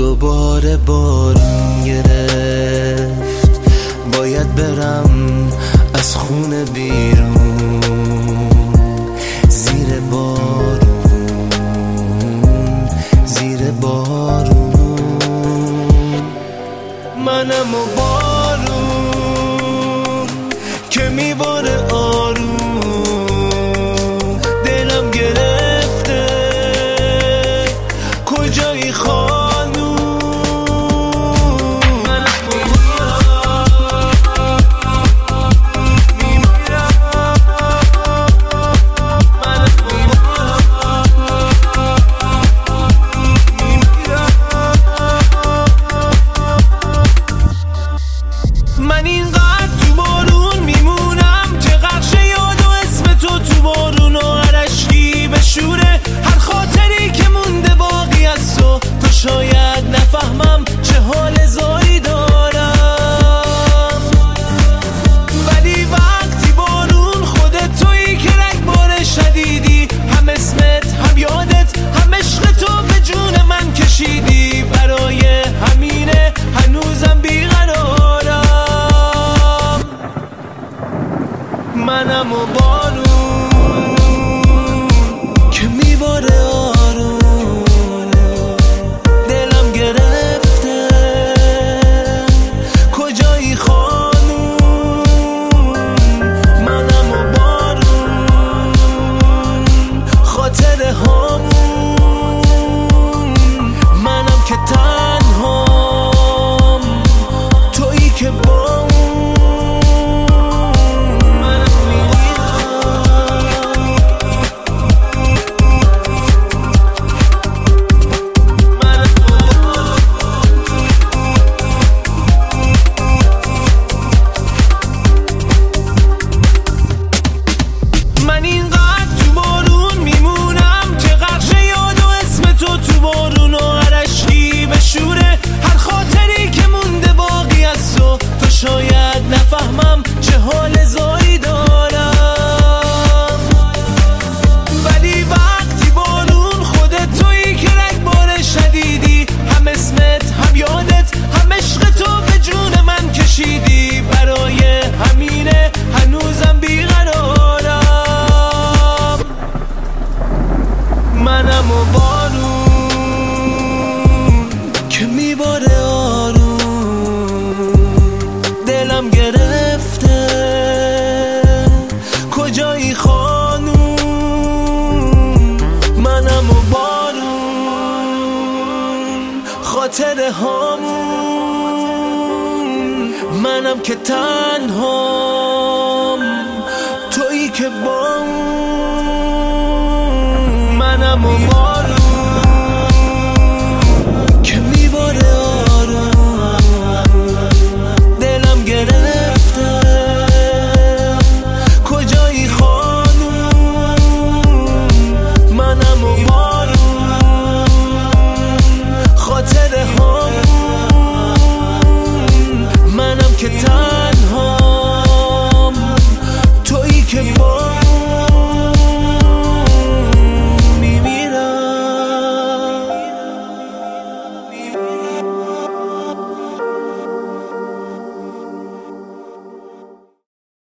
دوباره بارون گرفت، باید برم از خونه بیرون، زیر بارون، زیر بارون. منم و بارون که میباره آروم، دلم گرفته کجایی خانوم. من اینقدر تو بارون میمونم که غرق یاد و اسم تو بارون و هر عشقی بشوره، هر خاطری که مونده باقی از تو شاید نفهمم چه حال زایی دارم، ولی وقتی بارون خودت تویی که رگبار شدیدی، هم اسمت هم یادت هم عشق تو به جون من کشیدی، برای همینه هنوزم بیقرارم. منم و بارون که میباره آروم، دلم گرفته کجایی خانوم. منم و بارون خاطر همون، منم که تنهام تویی که با شاید نفهمم چه حال زایی دارم، ولی وقتی بارون خودت تویی که رگبار شدیدی، هم اسمت هم یادت هم عشق تو به جون من کشیدی، برای همینه هنوزم بیقرارم. منم و بارون که میباره آروم، دلم گرفته کجایی خانوم. منم و بارون خاطر همون، منم که تنهام تویی که با منم و بارون.